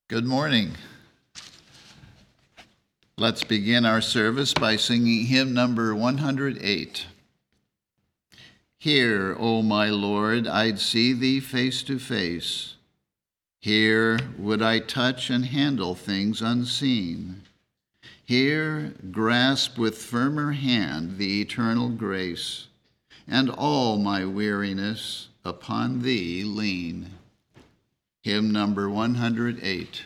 Good morning. Let's begin our service by singing hymn number 108. Here, O my Lord, I'd see thee face to face. Here would I touch and handle things unseen. Here grasp with firmer hand the eternal grace, and all my weariness upon thee lean. Hymn number 108.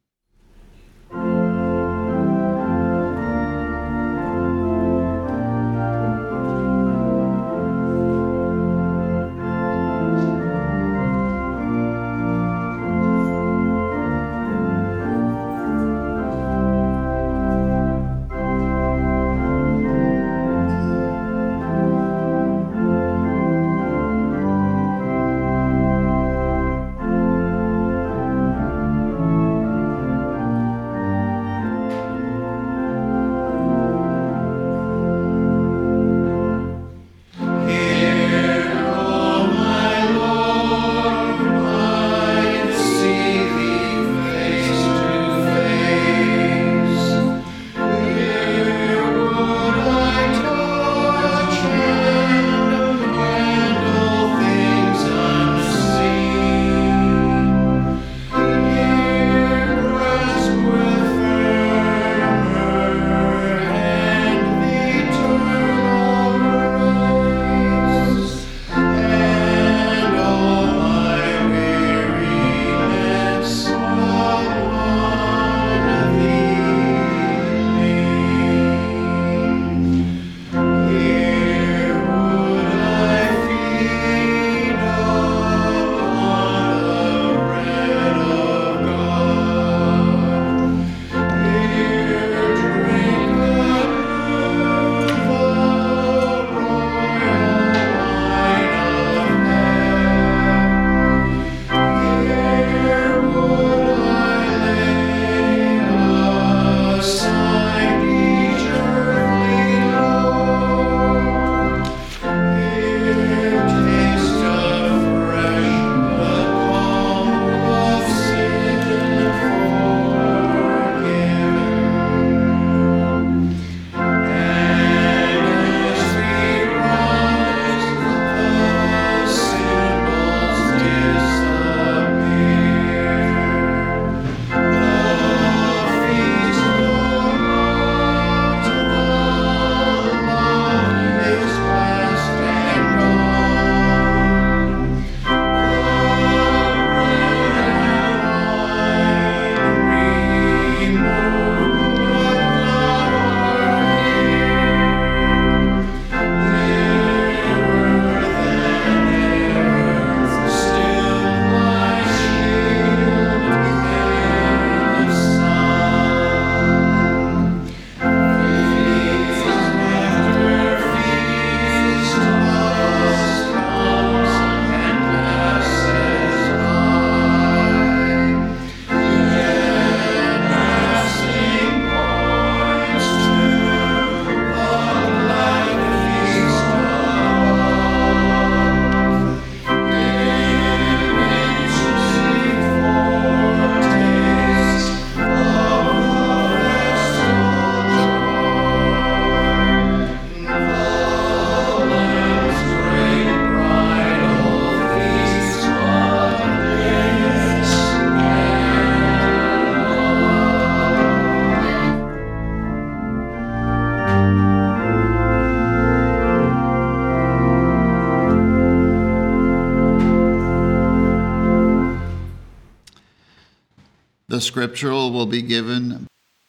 The scriptural will be given.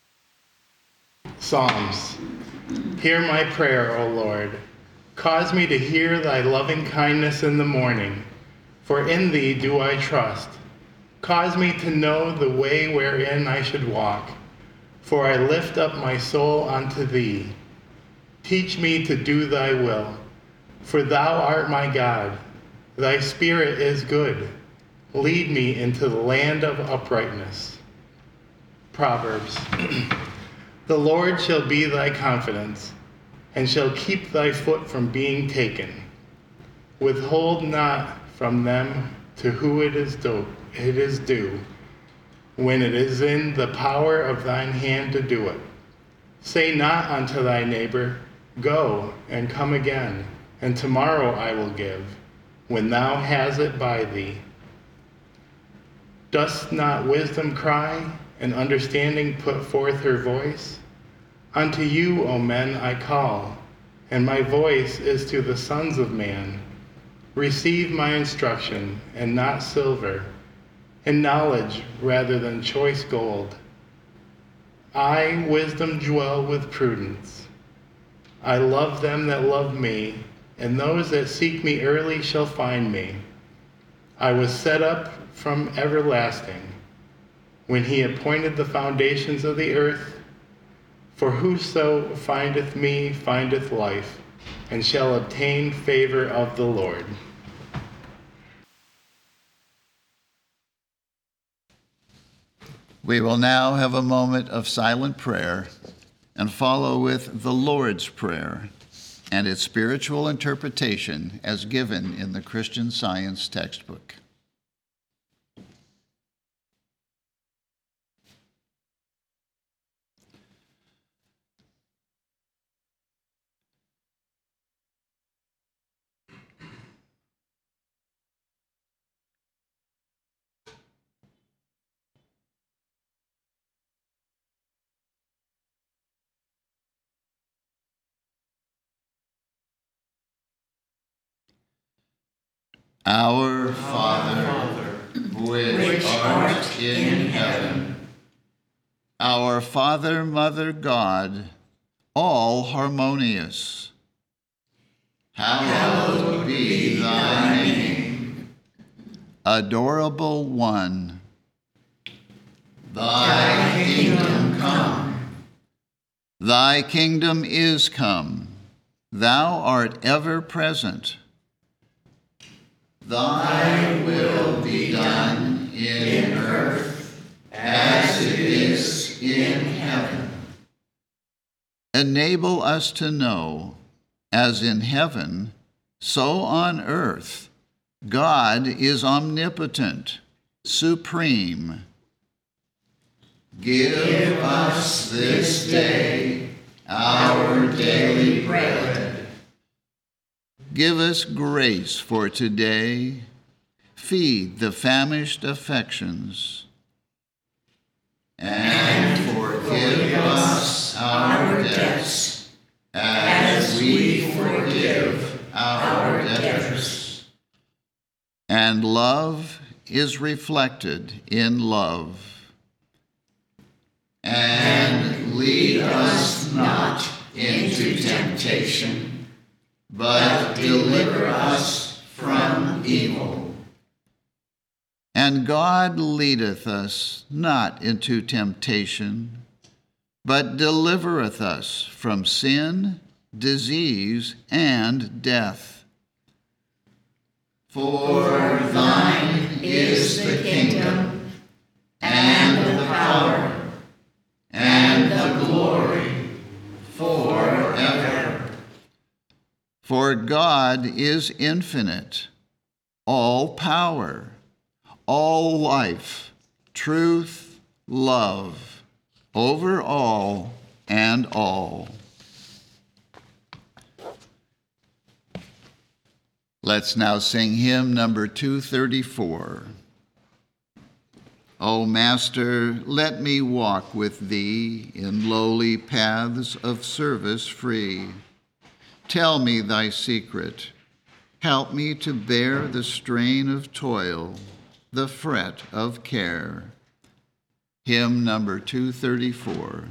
Psalms. Hear my prayer, O Lord. Cause me to hear thy loving kindness in the morning, for in thee do I trust. Cause me to know the way wherein I should walk, for I lift up my soul unto thee. Teach me to do thy will, for thou art my God. Thy spirit is good. Lead me into the land of uprightness. Proverbs. The Lord shall be thy confidence, and shall keep thy foot from being taken. Withhold not from them to who it is due, when it is in the power of thine hand to do it. Say not unto thy neighbor, Go and come again, and tomorrow I will give, when thou hast it by thee. Doth not wisdom cry, and understanding put forth her voice? Unto you, O men, I call, and my voice is to the sons of man. Receive my instruction, and not silver, and knowledge rather than choice gold. I, wisdom, dwell with prudence. I love them that love me, and those that seek me early shall find me. I was set up from everlasting, when he appointed the foundations of the earth. For whoso findeth me findeth life, and shall obtain favor of the Lord. We will now have a moment of silent prayer and follow with the Lord's Prayer and its spiritual interpretation as given in the Christian Science textbook. Our Father, which art in heaven, our Father, Mother, God, all harmonious, hallowed be thy name. Adorable One, thy kingdom come. Thy kingdom is come. Thou art ever present. Thy will be done in earth as it is in heaven. Enable us to know, as in heaven, so on earth, God is omnipotent, supreme. Give us this day our daily bread. Give us grace for today. Feed the famished affections. And forgive us our debts, as we forgive our debtors. And love is reflected in love. And lead us not into temptation, but deliver us from evil. And God leadeth us not into temptation, but delivereth us from sin, disease, and death. For thine is the kingdom, and the power, and the glory, forever. For God is infinite, all power, all life, truth, love, over all and all. Let's now sing hymn number 234. O Master, let me walk with thee in lowly paths of service free. Tell me thy secret. Help me to bear the strain of toil, the fret of care. Hymn number 234.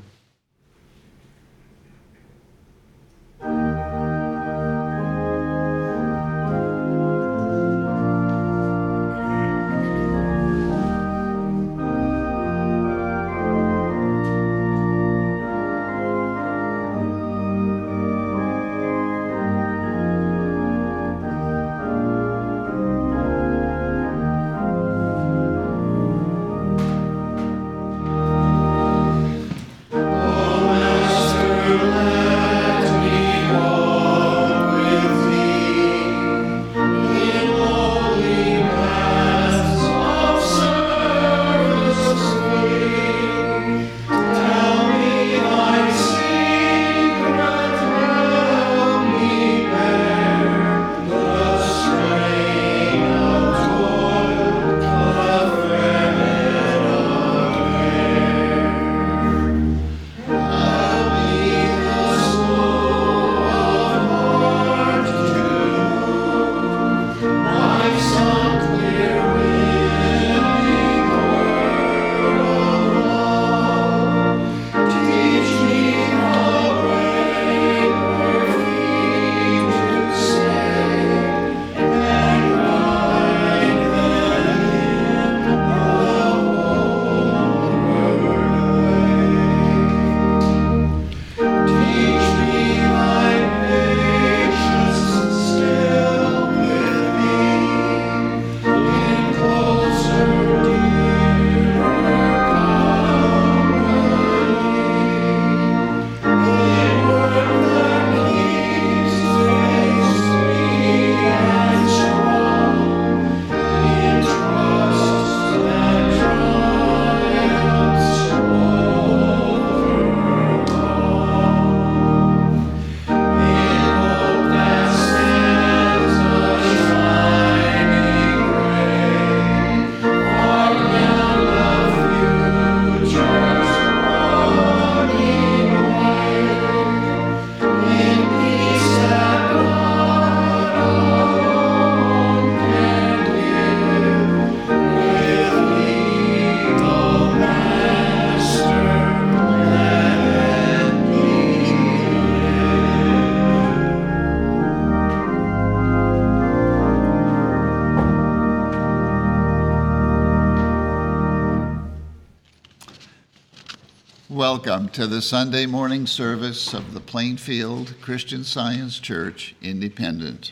welcome to the Sunday morning service of the Plainfield Christian Science Church, Independent.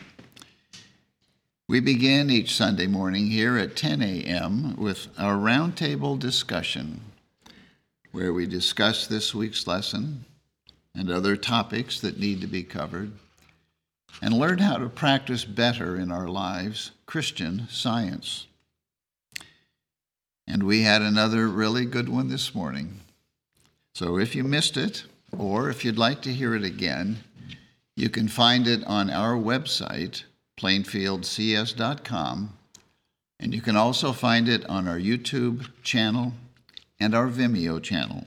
We begin each Sunday morning here at 10 a.m. with our roundtable discussion, where we discuss this week's lesson and other topics that need to be covered, and learn how to practice better in our lives Christian Science. And we had another really good one this morning. So if you missed it, or if you'd like to hear it again, you can find it on our website, plainfieldcs.com, and you can also find it on our YouTube channel and our Vimeo channel.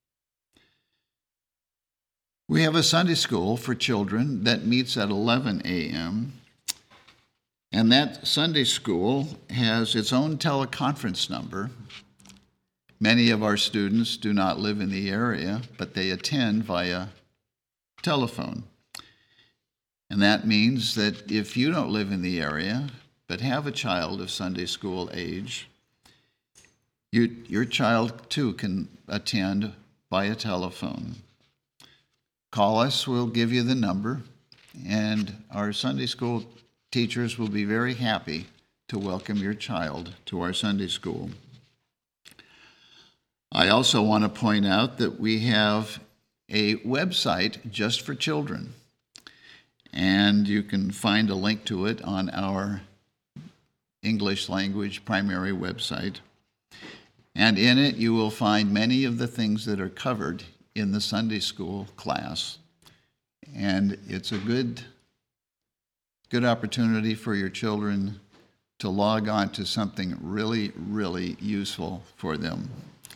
We have a Sunday school for children that meets at 11 a.m., and that Sunday school has its own teleconference number. Many of our students do not live in the area, but they attend via telephone. And that means that if you don't live in the area, but have a child of Sunday school age, your child too can attend via telephone. Call us, we'll give you the number, and our Sunday school teachers will be very happy to welcome your child to our Sunday school. I also want to point out that we have a website just for children, and you can find a link to it on our English language primary website. And in it, you will find many of the things that are covered in the Sunday school class. And it's a good opportunity for your children to log on to something really, really useful for them.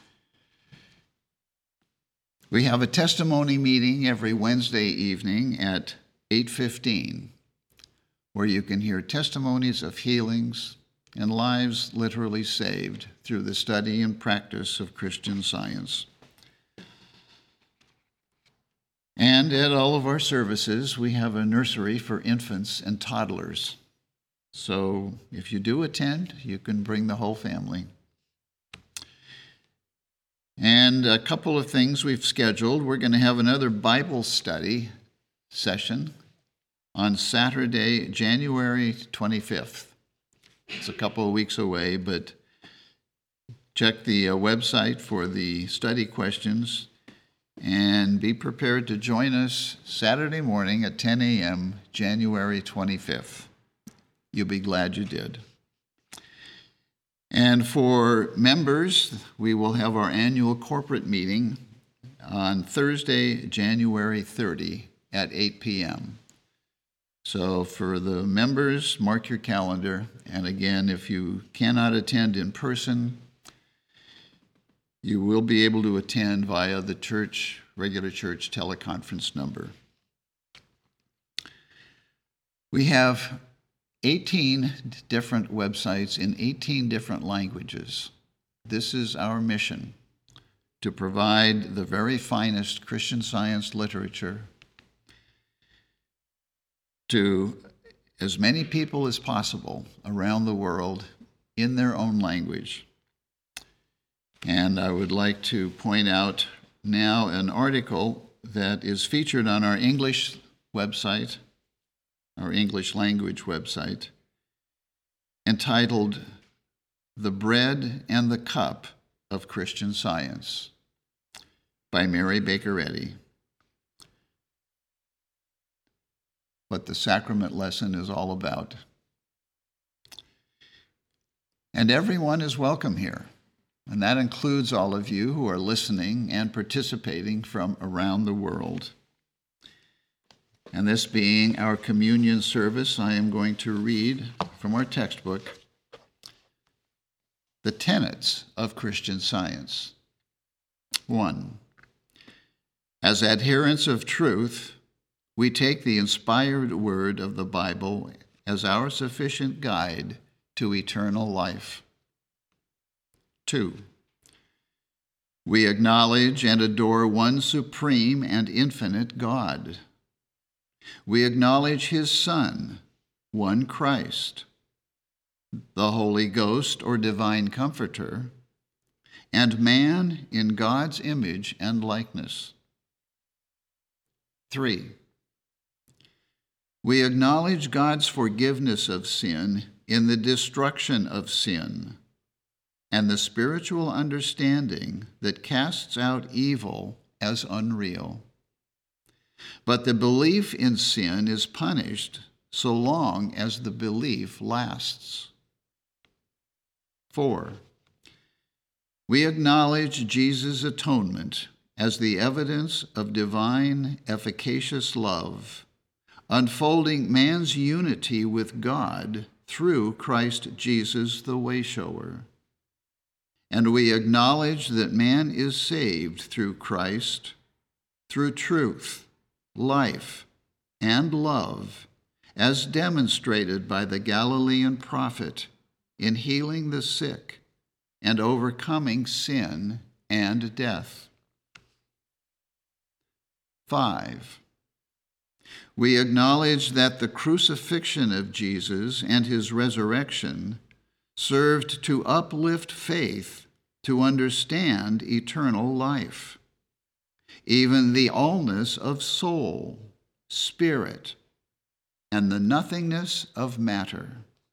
We have a testimony meeting every Wednesday evening at 8:15, where you can hear testimonies of healings and lives literally saved through the study and practice of Christian Science. And at all of our services, we have a nursery for infants and toddlers. So if you do attend, you can bring the whole family. And a couple of things we've scheduled. We're going to have another Bible study session on Saturday, January 25th. It's a couple of weeks away, but check the website for the study questions and be prepared to join us Saturday morning at 10 a.m., January 25th. You'll be glad you did. And for members, we will have our annual corporate meeting on Thursday, January 30 at 8 p.m. So for the members, mark your calendar. And again, if you cannot attend in person, you will be able to attend via the regular church teleconference number. We have 18 different websites in 18 different languages. This is our mission, to provide the very finest Christian Science literature to as many people as possible around the world in their own language. And I would like to point out now an article that is featured on our English website, our English language website, entitled "The Bread and the Cup of Christian Science" by Mary Baker Eddy. What the sacrament lesson is all about. And everyone is welcome here. And that includes all of you who are listening and participating from around the world. And this being our communion service, I am going to read from our textbook, The Tenets of Christian Science. 1. As adherents of truth, we take the inspired word of the Bible as our sufficient guide to eternal life. 2. We acknowledge and adore one supreme and infinite God. We acknowledge His Son, one Christ, the Holy Ghost or Divine Comforter, and man in God's image and likeness. 3. We acknowledge God's forgiveness of sin in the destruction of sin and the spiritual understanding that casts out evil as unreal. But the belief in sin is punished so long as the belief lasts. 4. We acknowledge Jesus' atonement as the evidence of divine, efficacious love, unfolding man's unity with God through Christ Jesus, the way-shower. And we acknowledge that man is saved through Christ, through truth, life, and love, as demonstrated by the Galilean prophet in healing the sick and overcoming sin and death. 5. We acknowledge that the crucifixion of Jesus and his resurrection served to uplift faith to understand eternal life, even the allness of soul, spirit, and the nothingness of matter.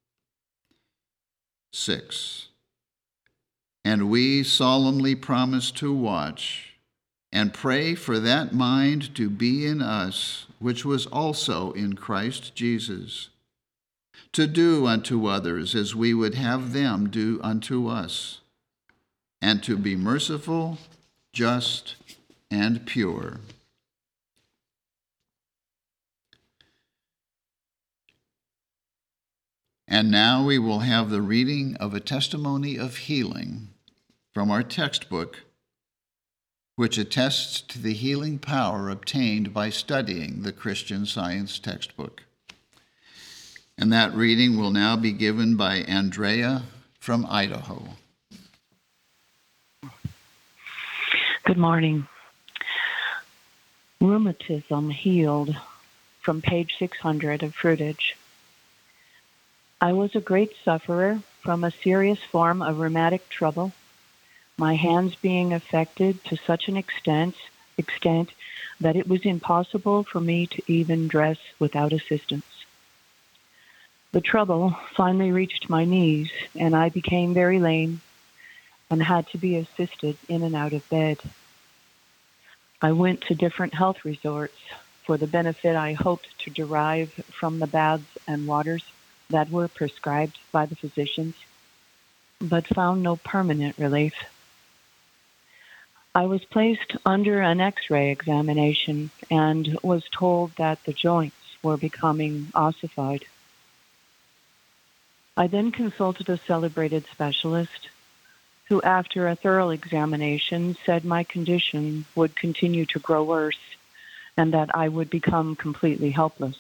6. And we solemnly promise to watch and pray for that mind to be in us, which was also in Christ Jesus, to do unto others as we would have them do unto us, and to be merciful, just, and pure. And now we will have the reading of a testimony of healing from our textbook, which attests to the healing power obtained by studying the Christian Science textbook. And that reading will now be given by Andrea from Idaho. Good morning. Rheumatism healed from page 600 of Fruitage. I was a great sufferer from a serious form of rheumatic trouble, my hands being affected to such an extent that it was impossible for me to even dress without assistance. The trouble finally reached my knees, and I became very lame and had to be assisted in and out of bed. I went to different health resorts for the benefit I hoped to derive from the baths and waters that were prescribed by the physicians, but found no permanent relief. I was placed under an X-ray examination and was told that the joints were becoming ossified. I then consulted a celebrated specialist who, after a thorough examination, said my condition would continue to grow worse and that I would become completely helpless.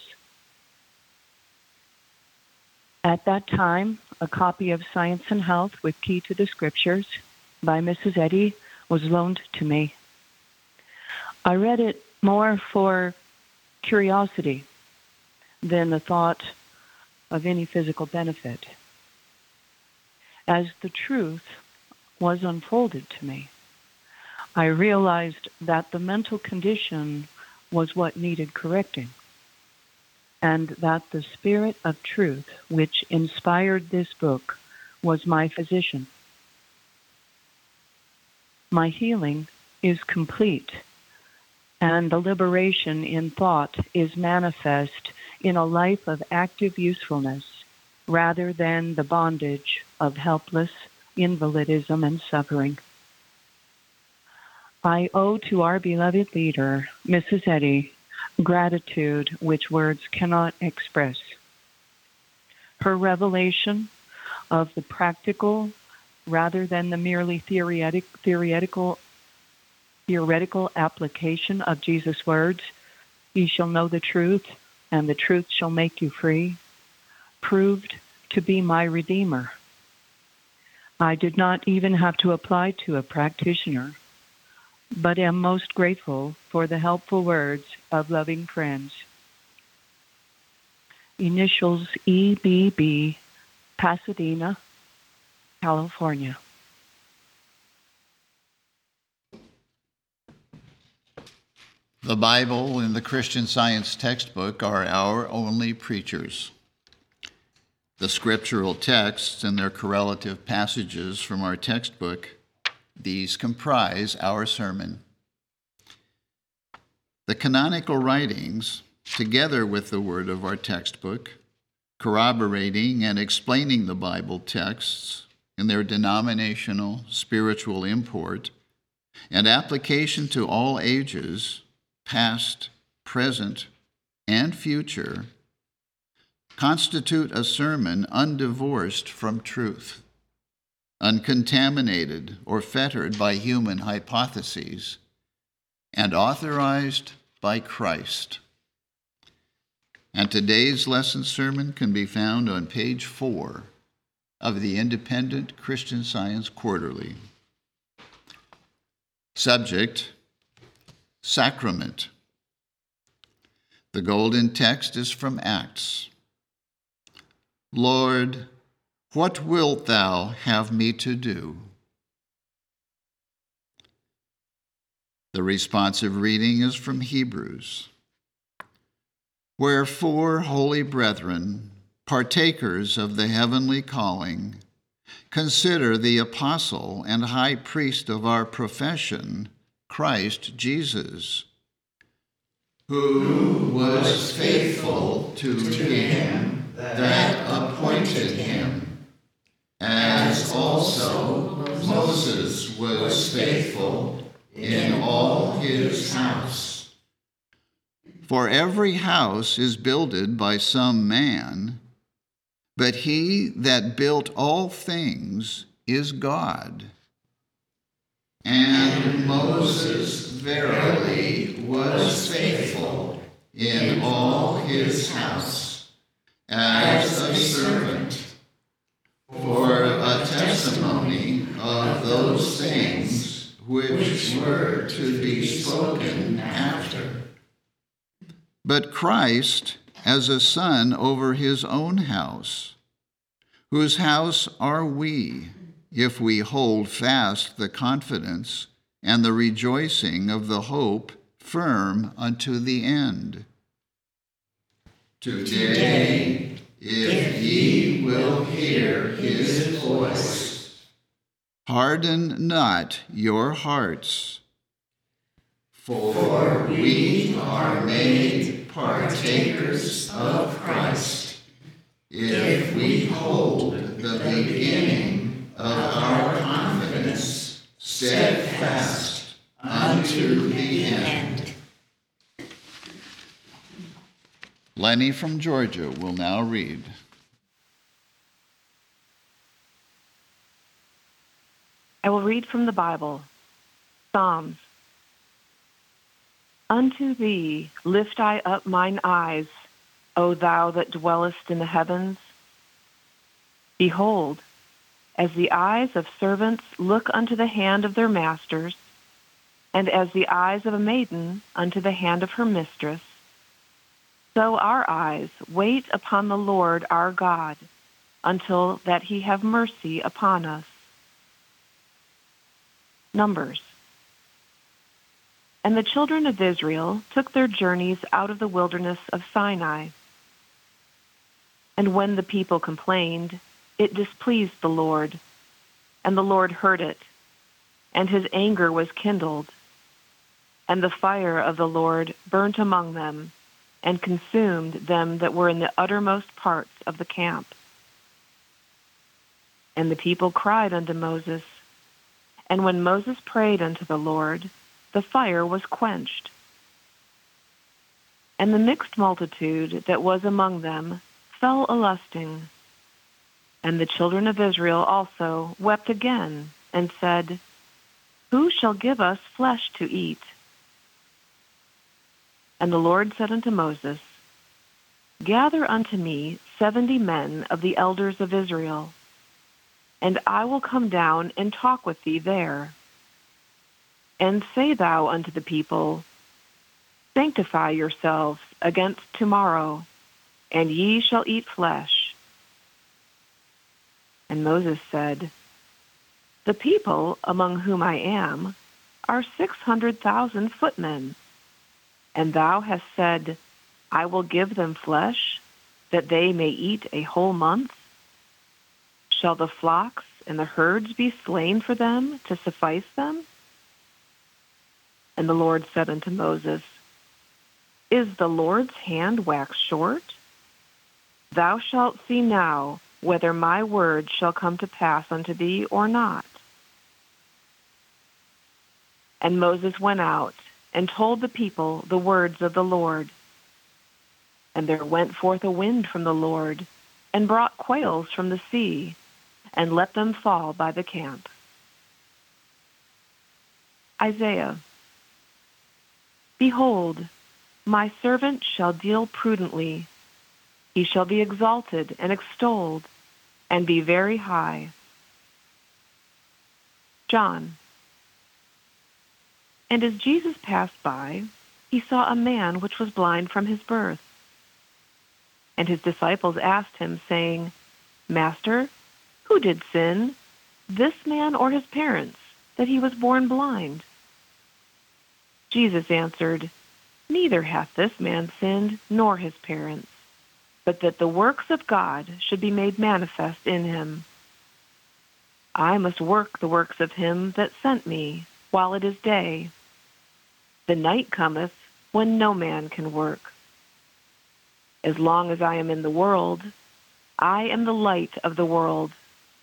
At that time, a copy of Science and Health with Key to the Scriptures by Mrs. Eddy was loaned to me. I read it more for curiosity than the thought of any physical benefit. As the truth was unfolded to me, I realized that the mental condition was what needed correcting, and that the Spirit of Truth, which inspired this book, was my physician. My healing is complete, and the liberation in thought is manifest in a life of active usefulness rather than the bondage of helpless invalidism and suffering. I owe to our beloved leader, Mrs. Eddy, gratitude which words cannot express. Her revelation of the practical rather than the merely theoretical application of Jesus' words, "Ye shall know the truth, and the truth shall make you free," proved to be my Redeemer. I did not even have to apply to a practitioner, but am most grateful for the helpful words of loving friends. Initials EBB, Pasadena, California. The Bible and the Christian Science textbook are our only preachers. The scriptural texts and their correlative passages from our textbook, these comprise our sermon. The canonical writings, together with the word of our textbook, corroborating and explaining the Bible texts in their denominational, spiritual import and application to all ages, past, present, and future, constitute a sermon undivorced from truth, uncontaminated or fettered by human hypotheses, and authorized by Christ. And today's lesson sermon can be found on page 4 of the Independent Christian Science Quarterly. Subject: Sacrament. The golden text is from Acts. Lord, what wilt thou have me to do? The responsive reading is from Hebrews. Wherefore, holy brethren, partakers of the heavenly calling, consider the apostle and high priest of our profession, Christ Jesus, who was faithful to him that appointed him, as also Moses was faithful in all his house. For every house is builded by some man, but he that built all things is God. And Moses verily was faithful in all his house, as a servant, for a testimony of those things which were to be spoken after. But Christ as a son over his own house, whose house are we, if we hold fast the confidence and the rejoicing of the hope firm unto the end. Today, if ye will hear his voice, harden not your hearts. For we are made partakers of Christ, if we hold the beginning of our confidence steadfast unto the end. Lenny from Georgia will now read. I will read from the Bible, Psalms. Unto thee lift I up mine eyes, O thou that dwellest in the heavens. Behold, as the eyes of servants look unto the hand of their masters, and as the eyes of a maiden unto the hand of her mistress, so our eyes wait upon the Lord our God, until that he have mercy upon us. Numbers. And the children of Israel took their journeys out of the wilderness of Sinai. And when the people complained, it displeased the Lord, and the Lord heard it, and his anger was kindled. And the fire of the Lord burnt among them, and consumed them that were in the uttermost parts of the camp. And the people cried unto Moses, and when Moses prayed unto the Lord, the fire was quenched. And the mixed multitude that was among them fell a-lusting. And the children of Israel also wept again, and said, Who shall give us flesh to eat? And the Lord said unto Moses, Gather unto me 70 men of the elders of Israel, and I will come down and talk with thee there. And say thou unto the people, Sanctify yourselves against tomorrow, and ye shall eat flesh. And Moses said, The people among whom I am are 600,000 footmen. And thou hast said, I will give them flesh, that they may eat a whole month? Shall the flocks and the herds be slain for them to suffice them? And the Lord said unto Moses, Is the Lord's hand waxed short? Thou shalt see now whether my word shall come to pass unto thee or not. And Moses went out and told the people the words of the Lord. And there went forth a wind from the Lord, and brought quails from the sea, and let them fall by the camp. Isaiah. Behold, my servant shall deal prudently. He shall be exalted and extolled, and be very high. John. And as Jesus passed by, he saw a man which was blind from his birth. And his disciples asked him, saying, Master, who did sin, this man or his parents, that he was born blind? Jesus answered, Neither hath this man sinned, nor his parents, but that the works of God should be made manifest in him. I must work the works of him that sent me, while it is day. The night cometh, when no man can work. As long as I am in the world, I am the light of the world.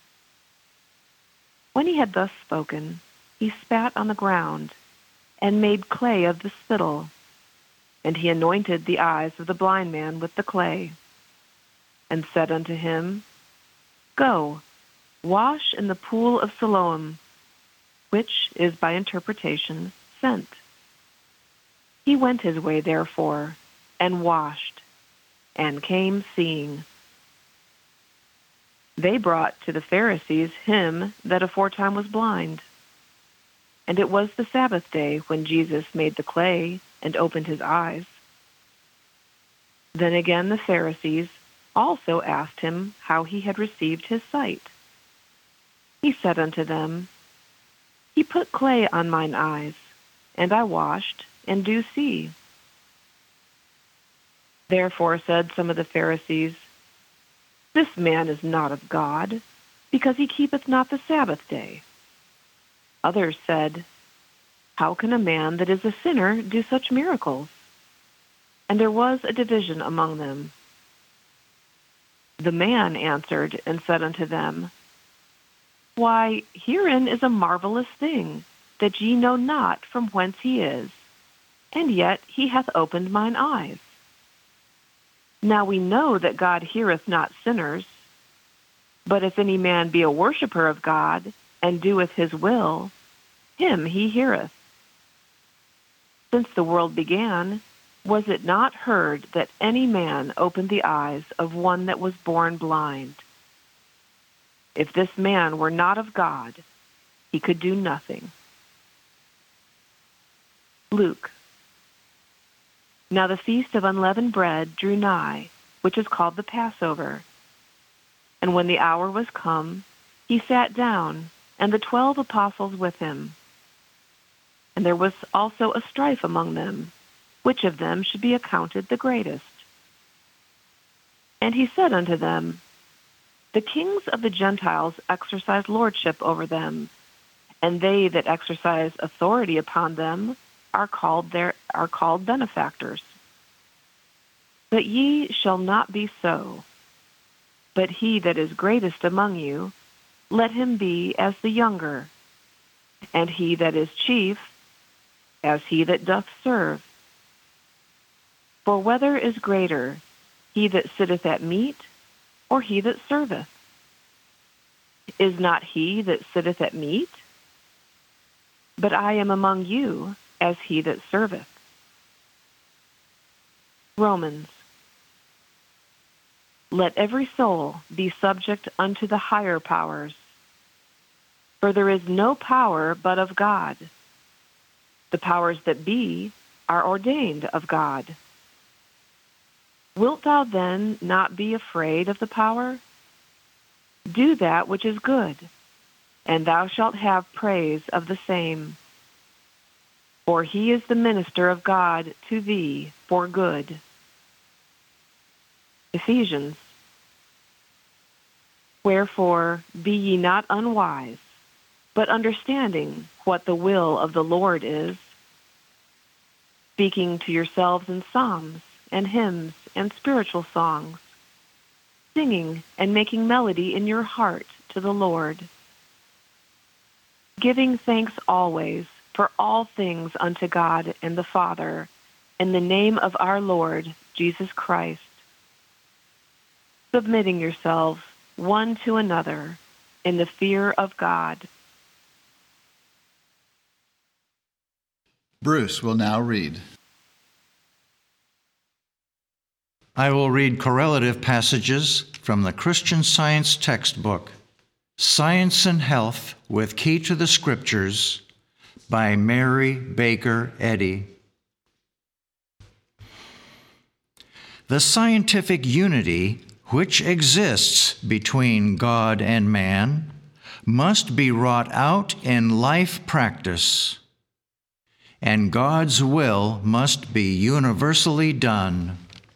When he had thus spoken, he spat on the ground, and made clay of the spittle, and he anointed the eyes of the blind man with the clay, and said unto him, Go, wash in the pool of Siloam, which is by interpretation sent. He went his way therefore, and washed, and came seeing. They brought to the Pharisees him that aforetime was blind. And it was the Sabbath day when Jesus made the clay and opened his eyes. Then again the Pharisees also asked him how he had received his sight. He said unto them, He put clay on mine eyes, and I washed, and do see. Therefore said some of the Pharisees, This man is not of God, because he keepeth not the Sabbath day. Others said, How can a man that is a sinner do such miracles? And there was a division among them. The man answered and said unto them, Why, herein is a marvelous thing, that ye know not from whence he is, and yet he hath opened mine eyes. Now we know that God heareth not sinners, but if any man be a worshipper of God, and doeth his will, him he heareth. Since the world began, was it not heard that any man opened the eyes of one that was born blind? If this man were not of God, he could do nothing. Luke. Now the feast of unleavened bread drew nigh, which is called the Passover. And when the hour was come, he sat down, and the 12 apostles with him. And there was also a strife among them, which of them should be accounted the greatest. And he said unto them, The kings of the Gentiles exercise lordship over them, and they that exercise authority upon them are called benefactors. But ye shall not be so. But he that is greatest among you, let him be as the younger, and he that is chief, as he that doth serve. For whether is greater, he that sitteth at meat, or he that serveth? Is not he that sitteth at meat? But I am among you as he that serveth. Romans. Let every soul be subject unto the higher powers. For there is no power but of God. The powers that be are ordained of God. Wilt thou then not be afraid of the power? Do that which is good, and thou shalt have praise of the same. for he is the minister of God to thee for good. Ephesians. Wherefore be ye not unwise, but understanding what the will of the Lord is, speaking to yourselves in psalms and hymns and spiritual songs, singing and making melody in your heart to the Lord, giving thanks always for all things unto God and the Father, in the name of our Lord Jesus Christ, submitting yourselves one to another in the fear of God. Bruce will now read. I will read correlative passages from the Christian Science textbook, Science and Health with Key to the Scriptures, by Mary Baker Eddy. The scientific unity which exists between God and man must be wrought out in life practice, and God's will must be universally done.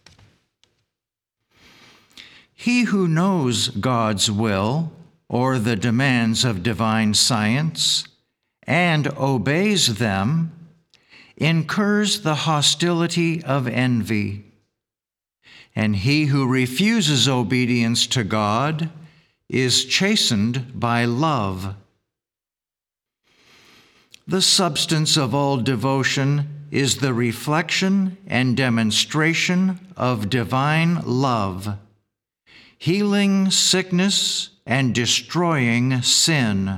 He who knows God's will or the demands of divine science and obeys them incurs the hostility of envy. And he who refuses obedience to God is chastened by love. The substance of all devotion is the reflection and demonstration of divine love, healing sickness and destroying sin.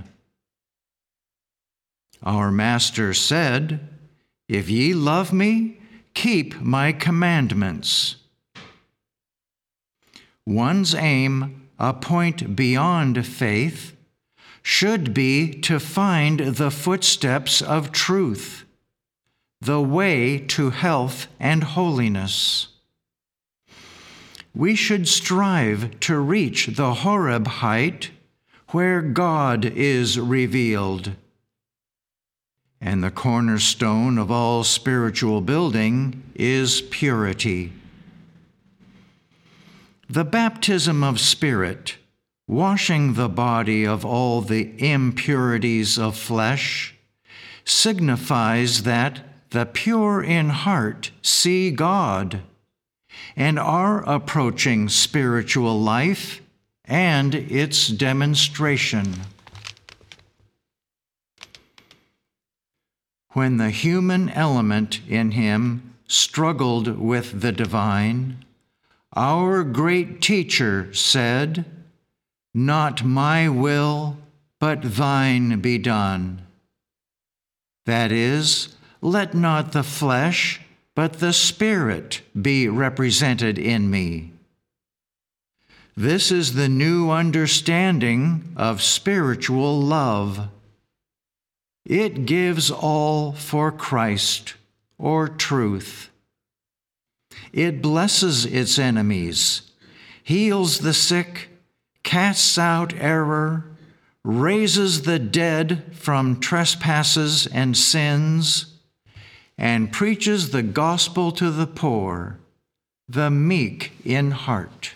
Our Master said, "If ye love me, keep my commandments." One's aim, a point beyond faith, should be to find the footsteps of truth, the way to health and holiness. We should strive to reach the Horeb height where God is revealed. And the cornerstone of all spiritual building is purity. The baptism of Spirit, washing the body of all the impurities of flesh, signifies that the pure in heart see God and are approaching spiritual life and its demonstration. When the human element in him struggled with the divine, our great teacher said, "Not my will, but thine be done." That is, let not the flesh, but the Spirit be represented in me. This is the new understanding of spiritual love. It gives all for Christ, or truth. It blesses its enemies, heals the sick, casts out error, raises the dead from trespasses and sins, and preaches the gospel to the poor, the meek in heart.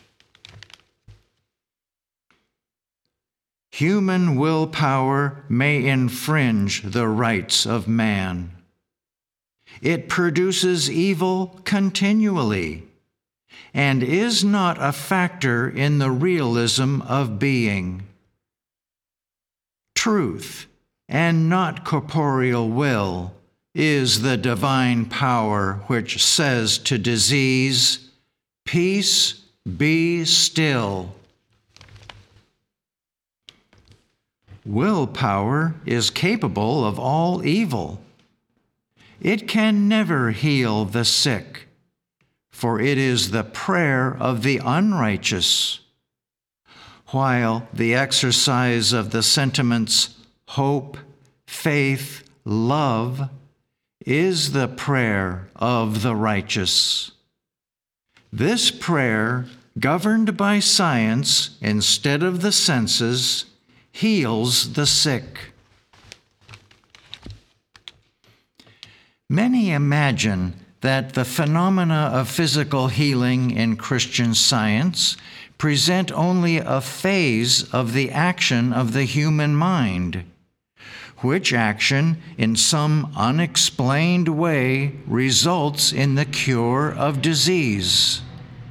Human willpower may infringe the rights of man. It produces evil continually and is not a factor in the realism of being. Truth, and not corporeal will, is the divine power which says to disease, "Peace, be still." Willpower is capable of all evil. It can never heal the sick, for it is the prayer of the unrighteous, while the exercise of the sentiments hope, faith, love is the prayer of the righteous. This prayer, governed by science instead of the senses, heals the sick. Many imagine that the phenomena of physical healing in Christian Science present only a phase of the action of the human mind, which action, in some unexplained way, results in the cure of disease.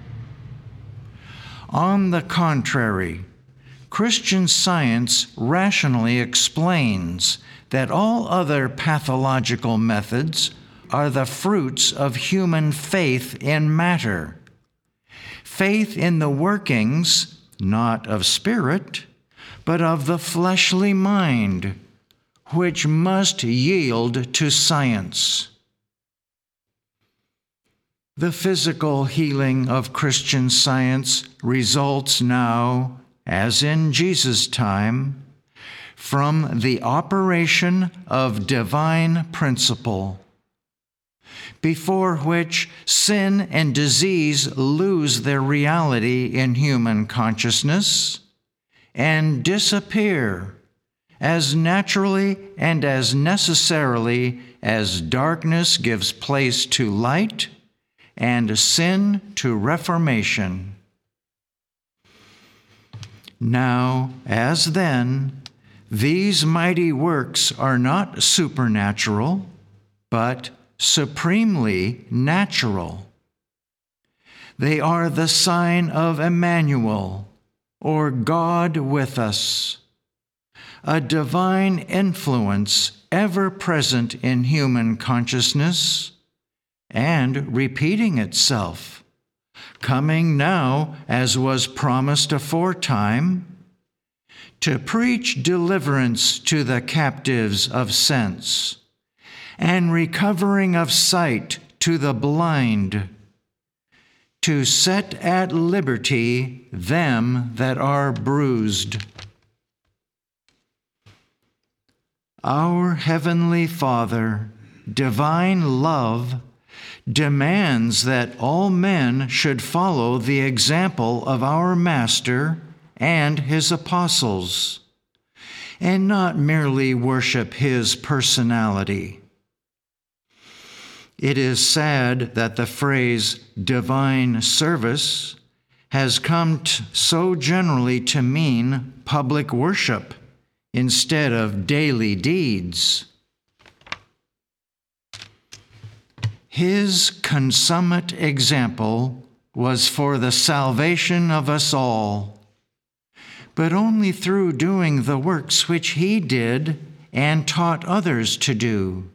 On the contrary, Christian Science rationally explains that all other pathological methods are the fruits of human faith in matter, faith in the workings, not of spirit, but of the fleshly mind, which must yield to science. The physical healing of Christian Science results now, as in Jesus' time, from the operation of divine principle, before which sin and disease lose their reality in human consciousness and disappear as naturally and as necessarily as darkness gives place to light and sin to reformation. Now, as then, these mighty works are not supernatural, but supremely natural. They are the sign of Emmanuel, or God with us, a divine influence ever present in human consciousness and repeating itself, coming now as was promised aforetime, to preach deliverance to the captives of sense, and recovering of sight to the blind, to set at liberty them that are bruised. Our Heavenly Father, divine love, demands that all men should follow the example of our Master and his apostles, and not merely worship his personality. It is sad that the phrase divine service has come so generally to mean public worship instead of daily deeds. His consummate example was for the salvation of us all, but only through doing the works which he did and taught others to do.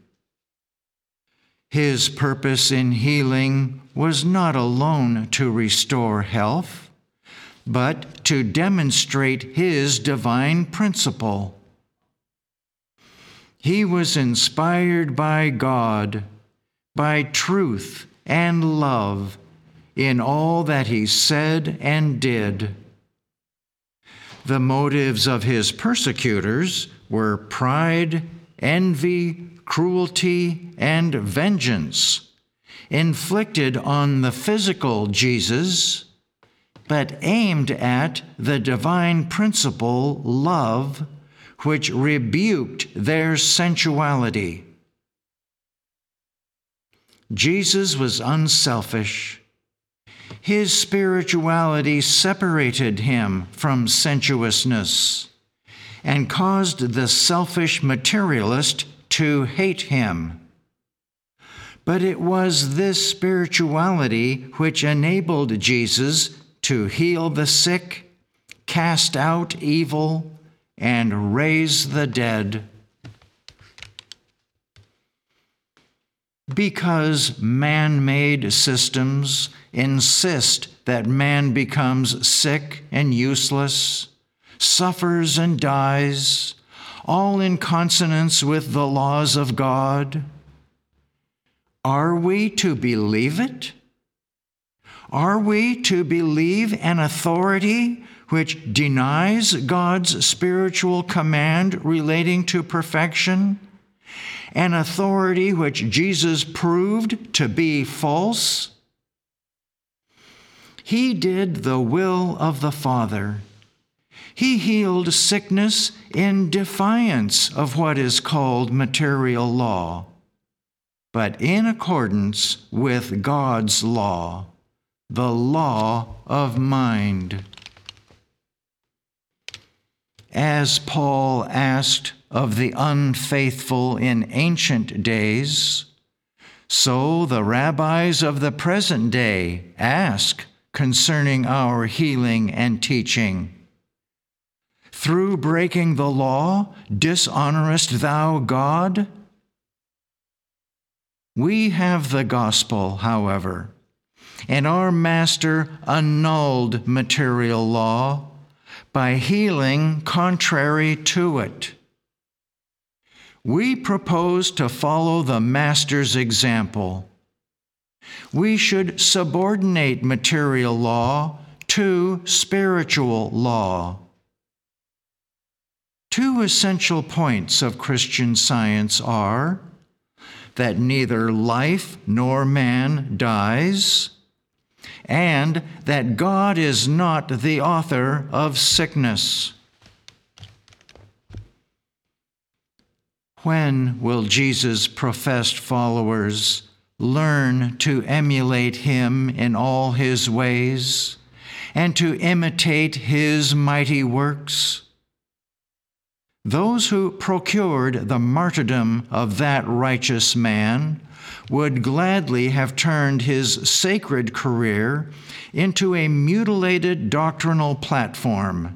His purpose in healing was not alone to restore health, but to demonstrate his divine principle. He was inspired by God, by truth and love in all that he said and did. The motives of his persecutors were pride, envy, cruelty, and vengeance, inflicted on the physical Jesus, but aimed at the divine principle, love, which rebuked their sensuality. Jesus was unselfish. His spirituality separated him from sensuousness and caused the selfish materialist to hate him. But it was this spirituality which enabled Jesus to heal the sick, cast out evil, and raise the dead. Because man-made systems insist that man becomes sick and useless, suffers and dies, all in consonance with the laws of God, are we to believe it? Are we to believe an authority which denies God's spiritual command relating to perfection, an authority which Jesus proved to be false? He did the will of the Father. He healed sickness in defiance of what is called material law. but in accordance with God's law, the law of mind. As Paul asked of the unfaithful in ancient days, so the rabbis of the present day ask concerning our healing and teaching. Through breaking the law, dishonorest thou God? We have the gospel, however, and our Master annulled material law by healing contrary to it. We propose to follow the Master's example. We should subordinate material law to spiritual law. Two essential points of Christian Science are that neither life nor man dies, and that God is not the author of sickness. When will Jesus' professed followers learn to emulate him in all his ways and to imitate his mighty works? Those who procured the martyrdom of that righteous man would gladly have turned his sacred career into a mutilated doctrinal platform.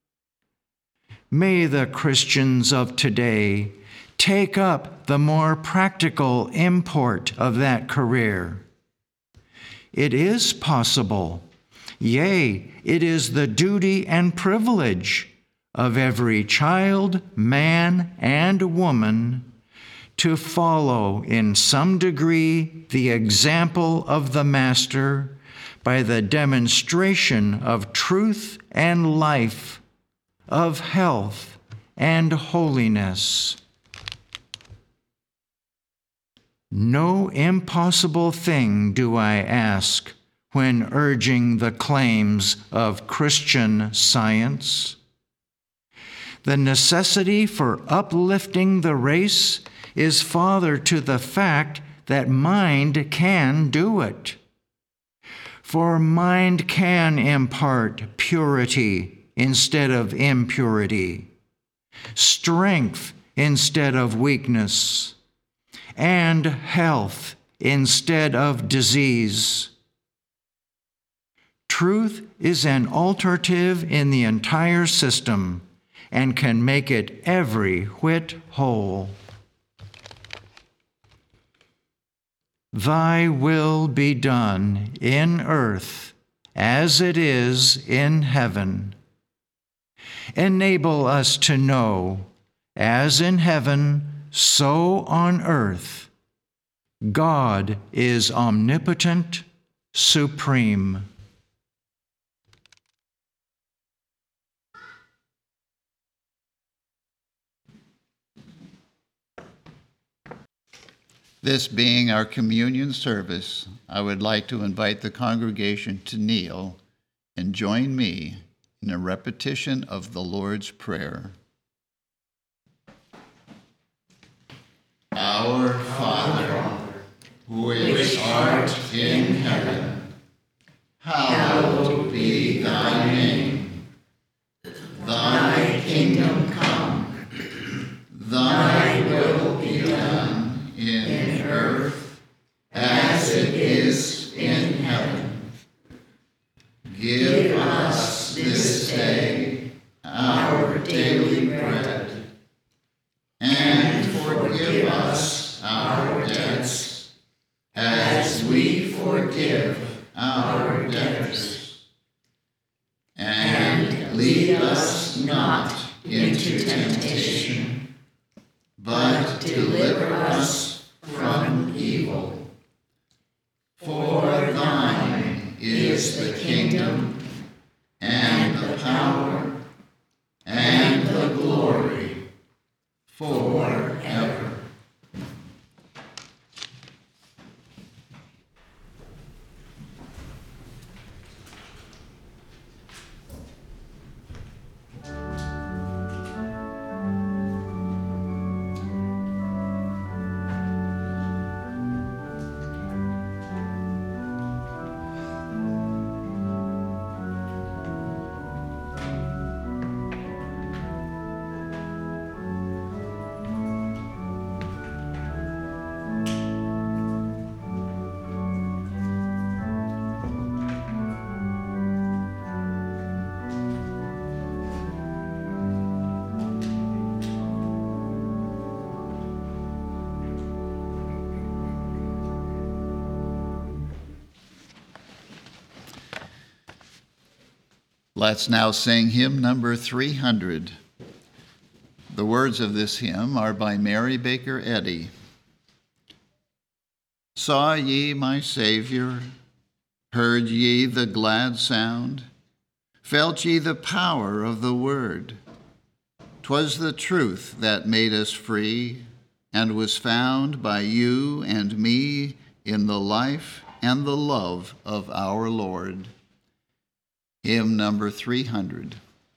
May the Christians of today take up the more practical import of that career. It is possible, yea, it is the duty and privilege of every child, man, and woman to follow in some degree the example of the Master by the demonstration of truth and life, of health and holiness. No impossible thing do I ask when urging the claims of Christian Science. The necessity for uplifting the race is father to the fact that mind can do it. For mind can impart purity instead of impurity, strength instead of weakness, and health instead of disease. Truth is an alterative in the entire system and can make it every whit whole. Thy will be done in earth as it is in heaven. Enable us to know, as in heaven, so on earth, God is omnipotent, supreme. This being our communion service, I would like to invite the congregation to kneel and join me in a repetition of the Lord's Prayer. Our Father, which art in heaven, hallowed be thy name. Thy kingdom come, thy will be done in earth as it is in heaven. Give us this day our daily bread, and forgive us our debts as we forgive our debtors. And lead us not into temptation, but deliver us from evil. For thine is the kingdom, and the power, and the glory, forever. Let's now sing hymn number 300. The words of this hymn are by Mary Baker Eddy. Saw ye my Savior? Heard ye the glad sound? Felt ye the power of the word? 'Twas the truth that made us free, and was found by you and me in the life and the love of our Lord. Hymn number 300.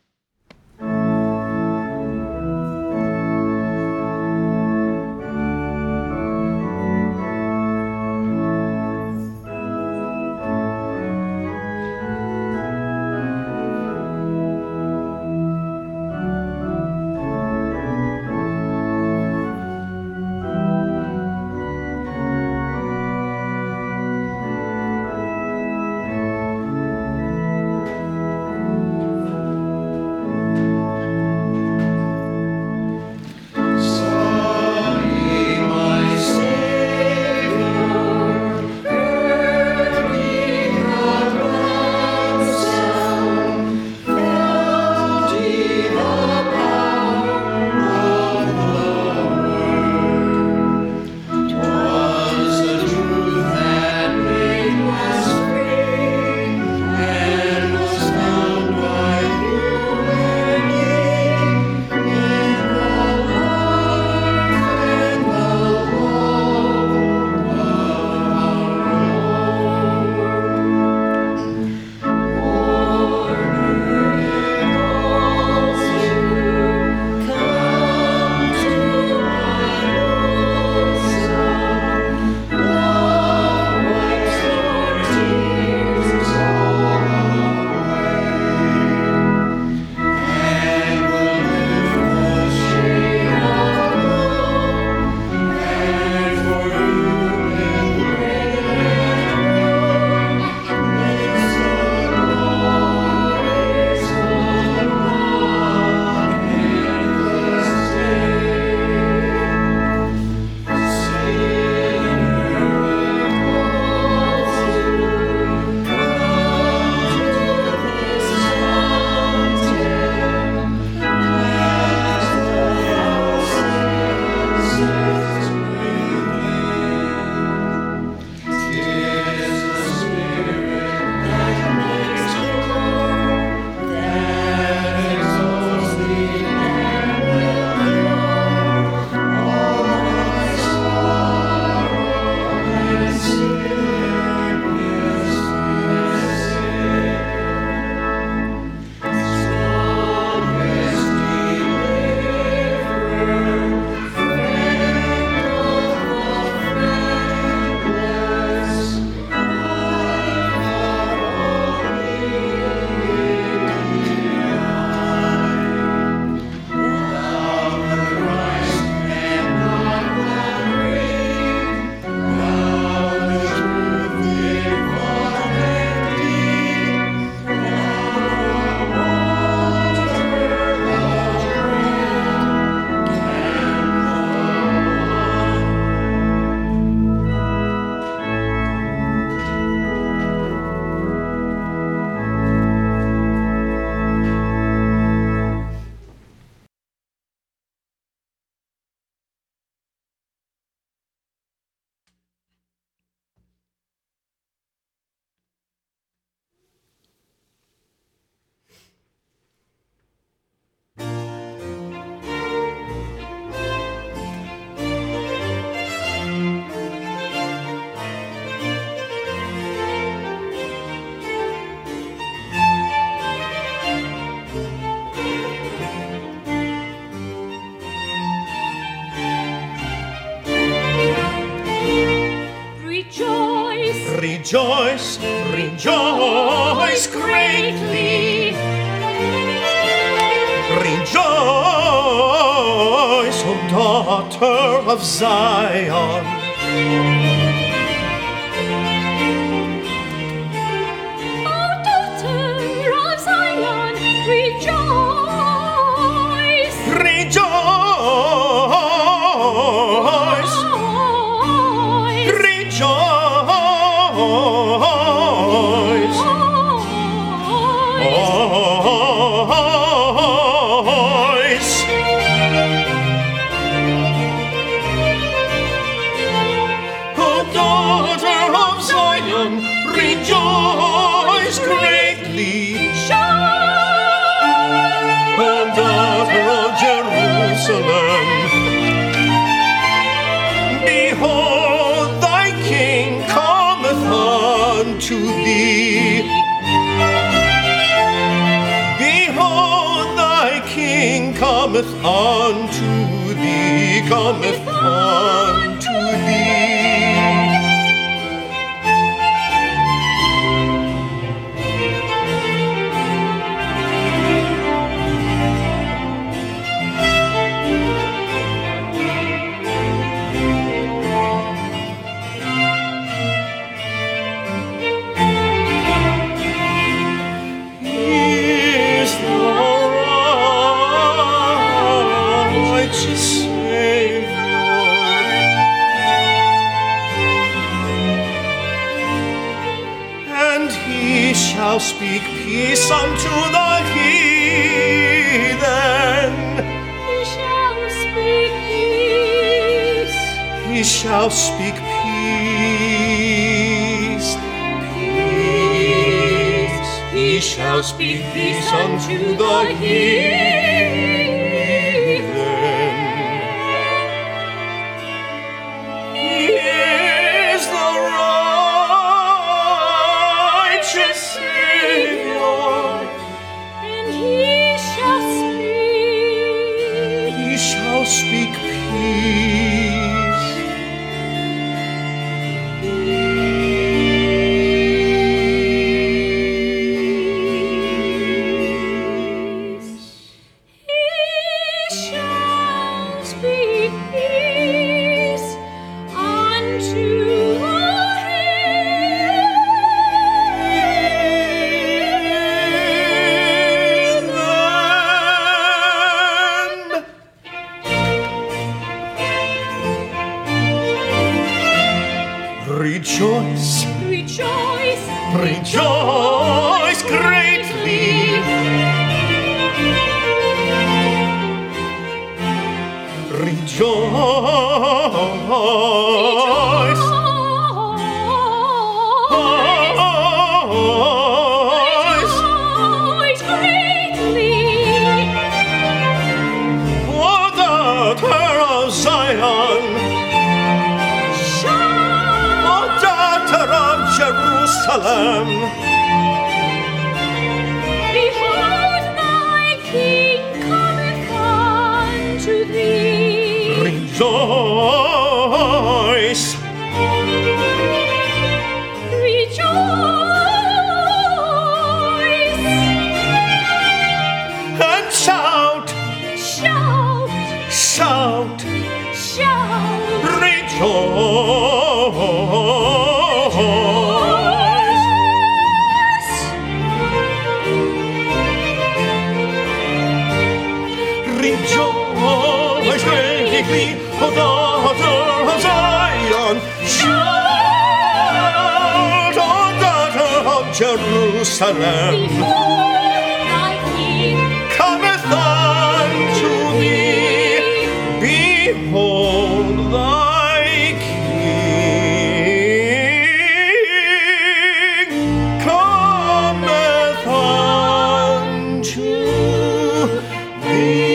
Rejoice, rejoice greatly. Rejoice, O daughter of Zion. O daughter of Zion, rejoice. Rejoice. Rejoice. King cometh unto thee, cometh unto thee. Is the righteous Savior, and he shall speak peace unto the heathen. He shall speak peace. He shall speak peace, peace. He shall speak peace unto the heathen. He is the righteous Savior. And he shall speak. He shall speak peace. He shall speak peace unto the Heathen. Rejoice, Rejoice, rejoice greatly. Rejoice, Rejoice greatly. O daughter of Zion, Shout, O daughter of Jerusalem. behold, thy King cometh unto thee. Rejoice, Rejoice, and shout, shout, shout, shout. rejoice. Rejoice greatly, O daughter of Zion. Shout, O daughter of Jerusalem. Behold, thy King Cometh unto thee. Behold thy King cometh unto thee.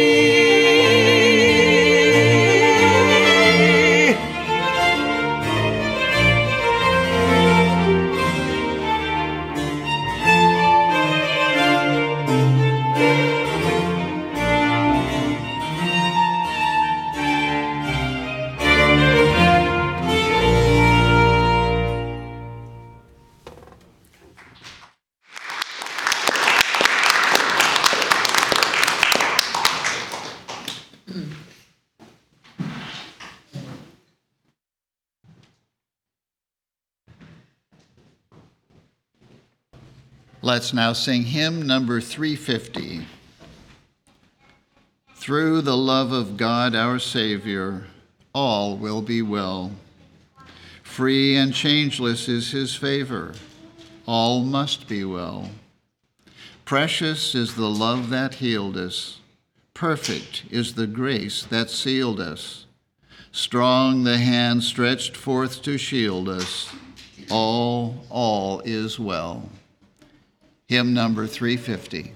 Let's now sing hymn number 350. Through the love of God our Savior, all will be well. Free and changeless is his favor, all must be well. Precious is the love that healed us, perfect is the grace that sealed us. Strong the hand stretched forth to shield us, all is well. Hymn number 350.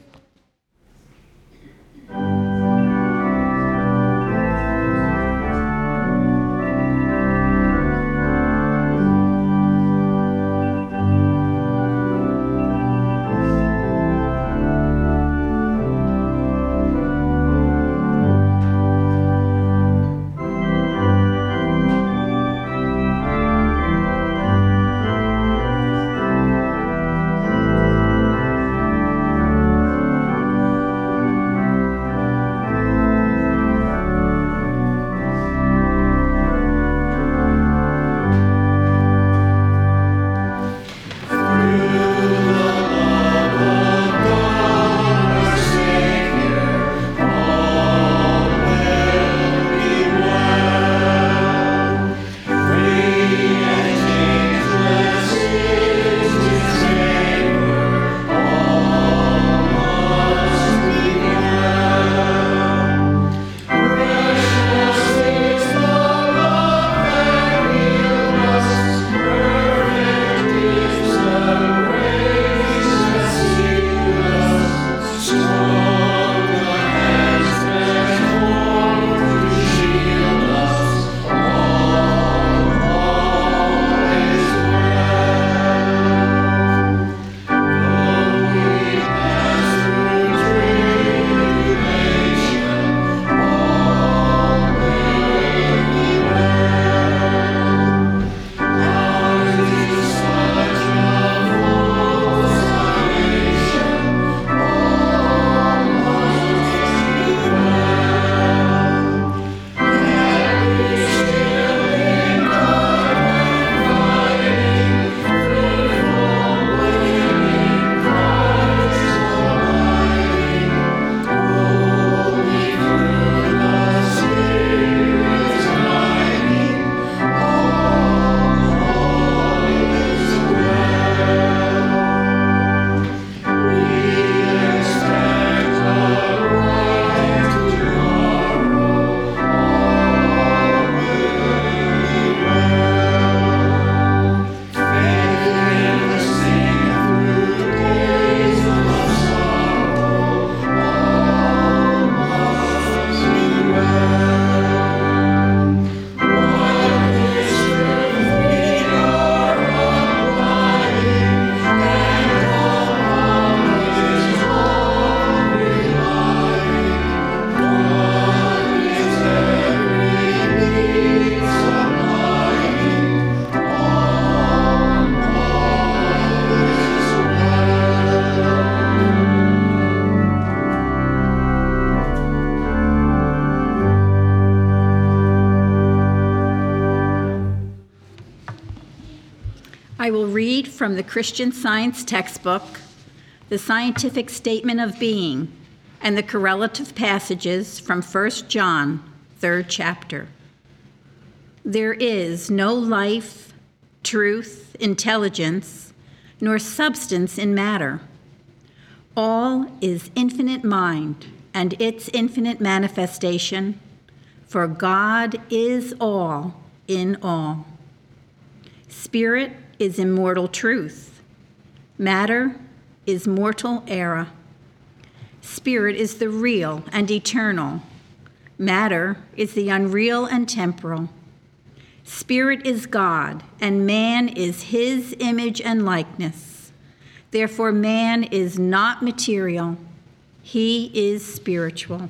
I will read from the Christian Science textbook, the Scientific Statement of Being, and the correlative passages from 1 John, 3rd chapter. There is no life, truth, intelligence, nor substance in matter. All is infinite mind and its infinite manifestation, for God is all in all. Spirit is immortal truth. Matter is mortal error. Spirit is the real and eternal. Matter is the unreal and temporal. Spirit is God, and man is his image and likeness. Therefore, man is not material. He is spiritual.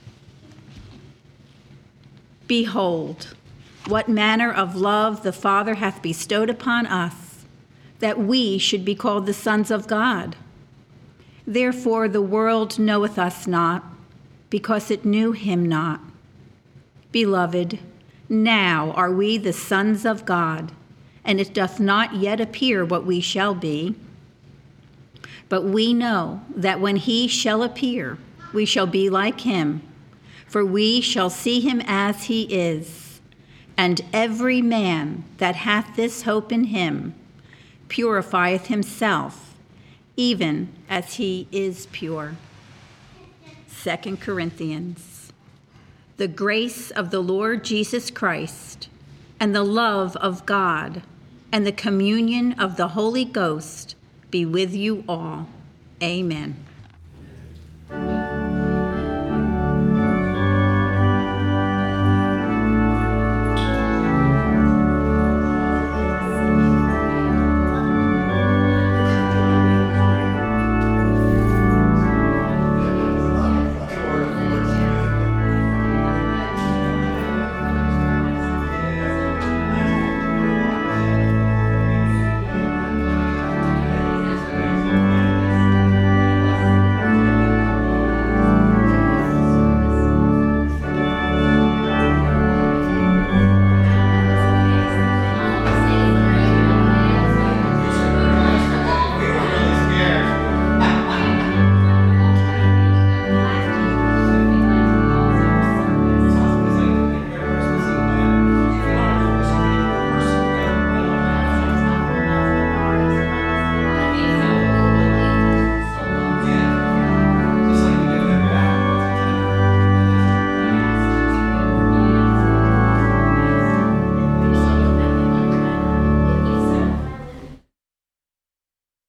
Behold, what manner of love the Father hath bestowed upon us, that we should be called the sons of God. Therefore the world knoweth us not, because it knew him not. Beloved, now are we the sons of God, and it doth not yet appear what we shall be. But we know that when he shall appear, we shall be like him, for we shall see him as he is. And every man that hath this hope in him purifieth himself, even as he is pure. 2 Corinthians. The grace of the Lord Jesus Christ, and the love of God, and the communion of the Holy Ghost be with you all. Amen.